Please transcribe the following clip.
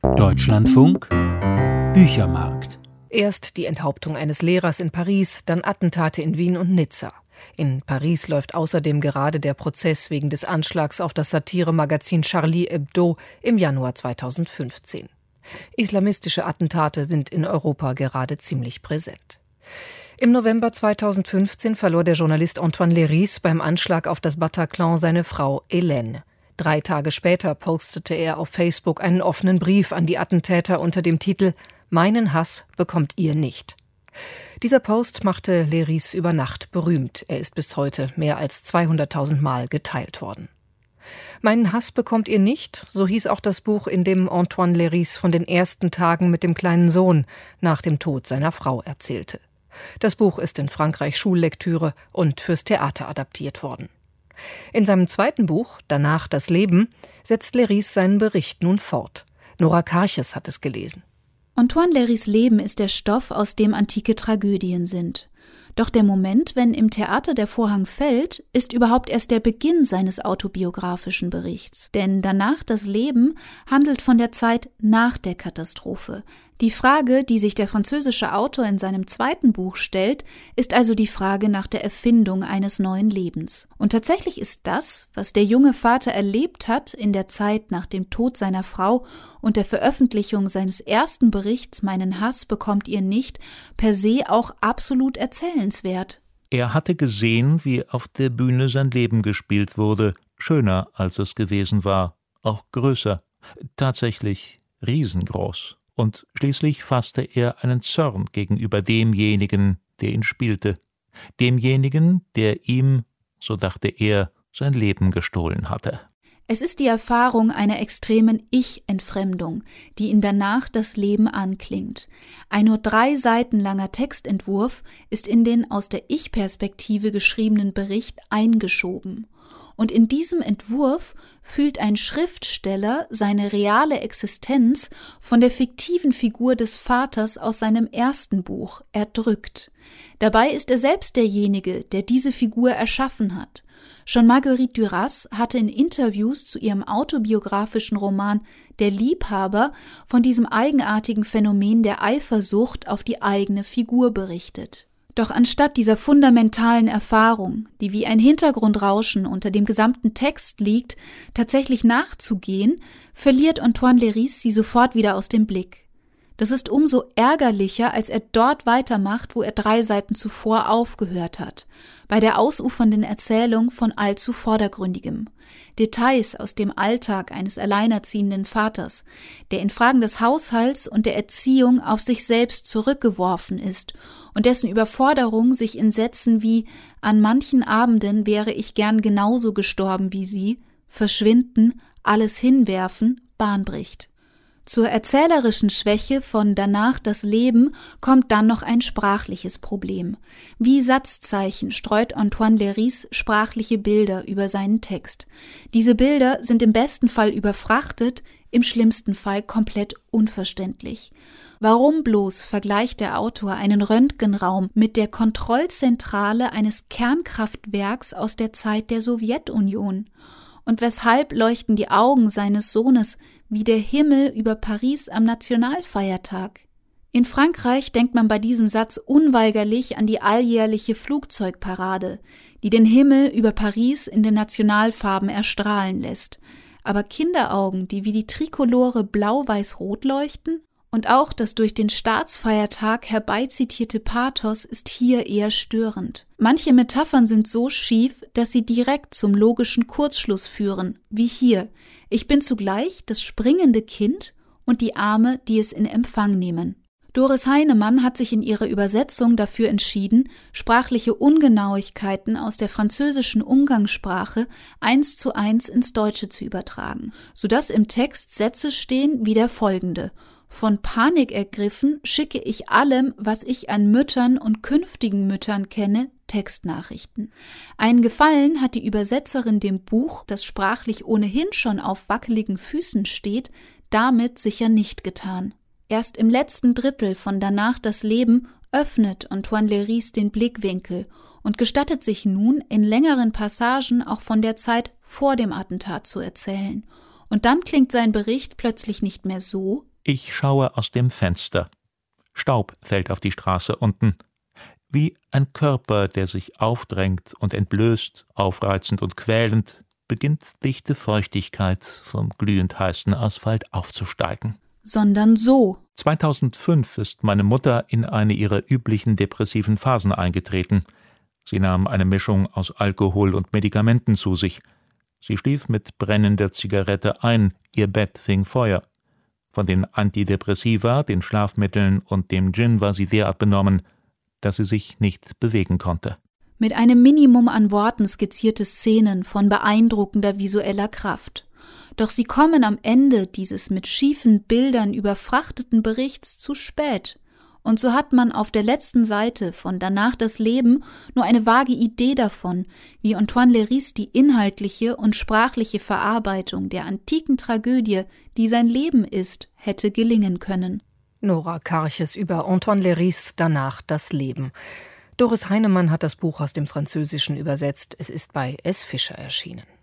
Deutschlandfunk Büchermarkt. Erst die Enthauptung eines Lehrers in Paris, dann Attentate in Wien und Nizza. In Paris läuft außerdem gerade der Prozess wegen des Anschlags auf das Satiremagazin Charlie Hebdo im Januar 2015. Islamistische Attentate sind in Europa gerade ziemlich präsent. Im November 2015 verlor der Journalist Antoine Léris beim Anschlag auf das Bataclan seine Frau Hélène. 3 Tage später postete er auf Facebook einen offenen Brief an die Attentäter unter dem Titel »Meinen Hass bekommt ihr nicht«. Dieser Post machte Léris über Nacht berühmt. Er ist bis heute mehr als 200.000 Mal geteilt worden. »Meinen Hass bekommt ihr nicht«, so hieß auch das Buch, in dem Antoine Léris von den ersten Tagen mit dem kleinen Sohn nach dem Tod seiner Frau erzählte. Das Buch ist in Frankreich Schullektüre und fürs Theater adaptiert worden. In seinem zweiten Buch, Danach das Leben, setzt Léris seinen Bericht nun fort. Nora Karches hat es gelesen. Antoine Léris' Leben ist der Stoff, aus dem antike Tragödien sind. Doch der Moment, wenn im Theater der Vorhang fällt, ist überhaupt erst der Beginn seines autobiografischen Berichts. Denn Danach das Leben handelt von der Zeit nach der Katastrophe. Die Frage, die sich der französische Autor in seinem zweiten Buch stellt, ist also die Frage nach der Erfindung eines neuen Lebens. Und tatsächlich ist das, was der junge Vater erlebt hat in der Zeit nach dem Tod seiner Frau und der Veröffentlichung seines ersten Berichts »Meinen Hass bekommt ihr nicht«, per se auch absolut erzählenswert. Er hatte gesehen, wie auf der Bühne sein Leben gespielt wurde, schöner als es gewesen war, auch größer, tatsächlich riesengroß. Und schließlich fasste er einen Zorn gegenüber demjenigen, der ihn spielte, demjenigen, der ihm, so dachte er, sein Leben gestohlen hatte. Es ist die Erfahrung einer extremen Ich-Entfremdung, die in Danach das Leben anklingt. Ein nur 3 Seiten langer Textentwurf ist in den aus der Ich-Perspektive geschriebenen Bericht eingeschoben. Und in diesem Entwurf fühlt ein Schriftsteller seine reale Existenz von der fiktiven Figur des Vaters aus seinem ersten Buch erdrückt. Dabei ist er selbst derjenige, der diese Figur erschaffen hat. Schon Marguerite Duras hatte in Interviews zu ihrem autobiografischen Roman »Der Liebhaber« von diesem eigenartigen Phänomen der Eifersucht auf die eigene Figur berichtet. Doch anstatt dieser fundamentalen Erfahrung, die wie ein Hintergrundrauschen unter dem gesamten Text liegt, tatsächlich nachzugehen, verliert Antoine Léris sie sofort wieder aus dem Blick. Das ist umso ärgerlicher, als er dort weitermacht, wo er 3 Seiten zuvor aufgehört hat, bei der ausufernden Erzählung von allzu Vordergründigem. Details aus dem Alltag eines alleinerziehenden Vaters, der in Fragen des Haushalts und der Erziehung auf sich selbst zurückgeworfen ist und dessen Überforderung sich in Sätzen wie »An manchen Abenden wäre ich gern genauso gestorben wie Sie«, »Verschwinden«, »Alles hinwerfen« Bahn bricht. Zur erzählerischen Schwäche von Danach das Leben kommt dann noch ein sprachliches Problem. Wie Satzzeichen streut Antoine Léris sprachliche Bilder über seinen Text. Diese Bilder sind im besten Fall überfrachtet, im schlimmsten Fall komplett unverständlich. Warum bloß vergleicht der Autor einen Röntgenraum mit der Kontrollzentrale eines Kernkraftwerks aus der Zeit der Sowjetunion? Und weshalb leuchten die Augen seines Sohnes wie der Himmel über Paris am Nationalfeiertag? In Frankreich denkt man bei diesem Satz unweigerlich an die alljährliche Flugzeugparade, die den Himmel über Paris in den Nationalfarben erstrahlen lässt. Aber Kinderaugen, die wie die Trikolore blau-weiß-rot leuchten? Und auch das durch den Staatsfeiertag herbeizitierte Pathos ist hier eher störend. Manche Metaphern sind so schief, dass sie direkt zum logischen Kurzschluss führen, wie hier: Ich bin zugleich das springende Kind und die Arme, die es in Empfang nehmen. Doris Heinemann hat sich in ihrer Übersetzung dafür entschieden, sprachliche Ungenauigkeiten aus der französischen Umgangssprache 1:1 ins Deutsche zu übertragen, sodass im Text Sätze stehen wie der folgende: Von Panik ergriffen schicke ich allem, was ich an Müttern und künftigen Müttern kenne, Textnachrichten. Einen Gefallen hat die Übersetzerin dem Buch, das sprachlich ohnehin schon auf wackeligen Füßen steht, damit sicher nicht getan. Erst im letzten Drittel von Danach das Leben öffnet Antoine Léris den Blickwinkel und gestattet sich nun, in längeren Passagen auch von der Zeit vor dem Attentat zu erzählen. Und dann klingt sein Bericht plötzlich nicht mehr so, Ich schaue aus dem Fenster. Staub fällt auf die Straße unten. Wie ein Körper, der sich aufdrängt und entblößt, aufreizend und quälend, beginnt dichte Feuchtigkeit vom glühend heißen Asphalt aufzusteigen. Sondern so. 2005 ist meine Mutter in eine ihrer üblichen depressiven Phasen eingetreten. Sie nahm eine Mischung aus Alkohol und Medikamenten zu sich. Sie schlief mit brennender Zigarette ein, ihr Bett fing Feuer. Von den Antidepressiva, den Schlafmitteln und dem Gin war sie derart benommen, dass sie sich nicht bewegen konnte. Mit einem Minimum an Worten skizzierte Szenen von beeindruckender visueller Kraft. Doch sie kommen am Ende dieses mit schiefen Bildern überfrachteten Berichts zu spät. Und so hat man auf der letzten Seite von Danach das Leben nur eine vage Idee davon, wie Antoine Léris die inhaltliche und sprachliche Verarbeitung der antiken Tragödie, die sein Leben ist, hätte gelingen können. Nora Karches über Antoine Léris Danach das Leben. Doris Heinemann hat das Buch aus dem Französischen übersetzt. Es ist bei S. Fischer erschienen.